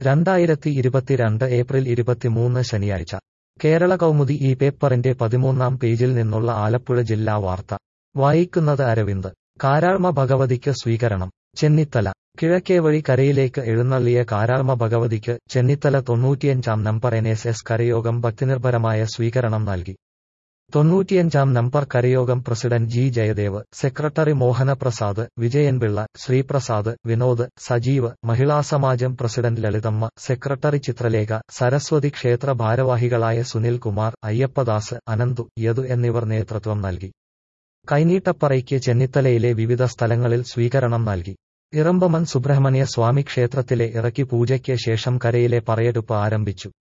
2022 April 23 ശനിയാഴ്ച കേരള കൗമുദി ഈ പേപ്പറിന്റെ 13-ാം പേജിൽ നിന്നുള്ള ആലപ്പുഴ ജില്ലാ വാർത്ത വായിക്കുന്നത് അരവിന്ദ്. കാരാൾമ ഭഗവതിക്ക് സ്വീകരണം. ചെന്നിത്തല. കിഴക്കേവഴി കരയിലേക്ക് എഴുന്നള്ളിയ കാരാൾമ ഭഗവതിക്ക് ചെന്നിത്തല 95-ാം നമ്പർ NSS കരയോഗം ഭക്തിനിർഭരമായ സ്വീകരണം നൽകി. 95-ാം നമ്പർ കരയോഗം president G Jayadev, secretary Mohanaprasad, Vijayanpillai, Sreeprasad, Vinod, Sajeev, മഹിളാസമാജം പ്രസിഡന്റ് ലളിതമ്മ, സെക്രട്ടറി ചിത്രലേഖ, സരസ്വതി ക്ഷേത്ര ഭാരവാഹികളായ സുനിൽ കുമാർ, അയ്യപ്പദാസ്, അനന്തു, യദു എന്നിവർ നേതൃത്വം നൽകി. കൈനീട്ടപ്പറയ്ക്ക് ചെന്നിത്തലയിലെ വിവിധ സ്ഥലങ്ങളിൽ സ്വീകരണം നൽകി. ഇറമ്പമൺ സുബ്രഹ്മണ്യ സ്വാമി ക്ഷേത്രത്തിലെ ഇറക്കി പൂജയ്ക്ക് ശേഷം കരയിലെ പറയെടുപ്പ് ആരംഭിച്ചു.